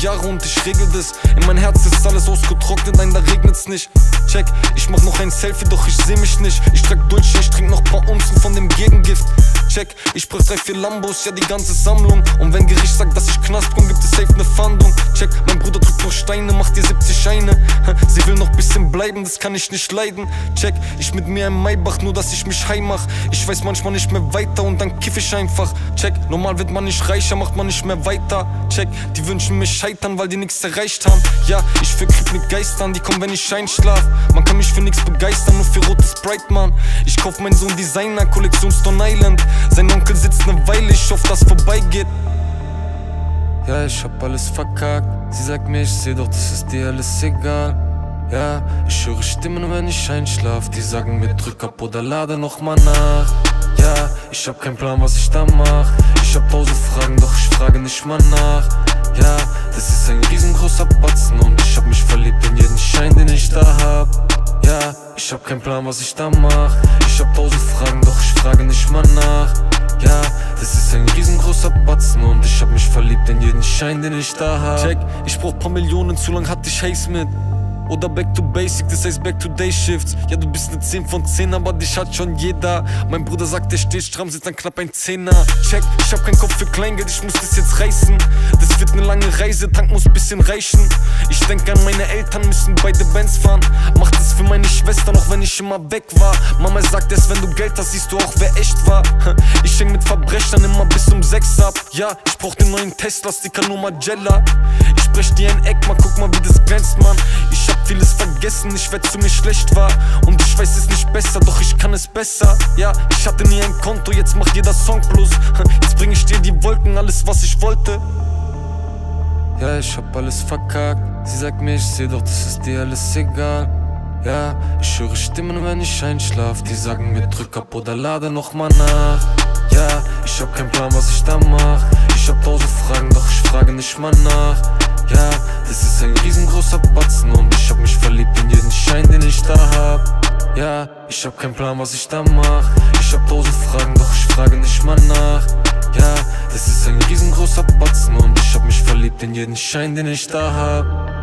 Jahre und ich regel das. In mein Herz ist alles ausgetrocknet, nein, da regnet's nicht. Check, ich mach noch ein Selfie, doch ich seh mich nicht. Ich trag Dulce, ich trink noch paar Unzen von dem Gegengift. Check, ich brauch 3, 4 Lambos, ja die ganze Sammlung. Und wenn Gericht sagt, dass ich Knast komm, gibt es safe ne Fahndung. Check, mein Bruder drückt noch Steine, macht dir 70 Scheine. Sie will noch bisschen bleiben, das kann ich nicht leiden. Check, ich mit mir im Maybach, nur dass ich mich heim mach. Ich weiß manchmal nicht mehr weiter und dann kiff ich einfach. Check, normal wird man nicht reicher, macht man nicht mehr weiter. Check, die wünschen mich scheitern, weil die nichts erreicht haben. Ja, ich verkrieg mit Geistern, die kommen, wenn ich einschlaf. Man kann mich für nichts begeistern, nur für rotes Sprite, man. Ich kauf meinen Sohn Designer, Kollektion Stone Island. Sein Onkel sitzt ne Weile, ich hoffe, dass vorbeigeht. Ja, ich hab alles verkackt. Sie sagt mir, ich seh doch, das ist dir alles egal. Ja, ich höre Stimmen, wenn ich einschlaf. Die sagen mir, drück ab oder lade nochmal nach. Ja, ich hab keinen Plan, was ich da mach. Ich hab 1000 Fragen, doch ich frage nicht mal nach. Ja, das ist ein riesengroßer Batzen und ich hab mich verliebt in jeden Schein, den ich da hab. Ja, ich hab keinen Plan, was ich da mach. Ich hab 1000 Fragen, doch ich frage nicht mal nach. Ja, das ist ein riesengroßer Batzen und ich hab mich verliebt in jeden Schein, den ich da hab. Check, ich brauch paar Millionen, zu lang hatte ich Haze mit. Oder back to basic, das heißt back to day shifts. Ja, du bist ne 10 von 10, aber dich hat schon jeder. Mein Bruder sagt, der steht stramm, sitzt an knapp ein Zehner. Check, ich hab keinen Kopf für Kleingeld, ich muss das jetzt reißen. Das wird ne lange Reise, Tank muss bisschen reichen. Ich denk an meine Eltern, müssen beide Bands fahren. Mach das für meine Schwester, auch wenn ich immer weg war. Mama sagt erst, wenn du Geld hast, siehst du auch, wer echt war. Ich häng mit Verbrechern immer bis um 6 ab. Ja, ich brauch den neuen Tesla, Sticker nur Magella. Ich brech dir ein Eck, mal guck mal, wie das glänzt, Mann. Ich hab vieles vergessen, ich werd zu mir schlecht war. Und ich weiß es nicht besser, doch ich kann es besser. Ja, ich hatte nie ein Konto, jetzt macht jeder Song plus. Jetzt bring ich dir die Wolken, alles was ich wollte. Ja, ich hab alles verkackt. Sie sagt mir, ich seh doch, das ist dir alles egal. Ja, ich höre Stimmen, wenn ich einschlaf. Die sagen mir, drück ab oder lade nochmal nach. Ja, ich hab keinen Plan, was ich da mach. Ich hab 1000 Fragen, doch ich frage nicht mal nach. Ja, das ist ein riesengroßer Batzen und ich hab mich verliebt in jeden Schein, den ich da hab. Ja, ich hab keinen Plan, was ich da mach. Ich hab 1000 Fragen, doch ich frage nicht mal nach. Ja, das ist ein riesengroßer Batzen und ich hab mich verliebt in jeden Schein, den ich da hab.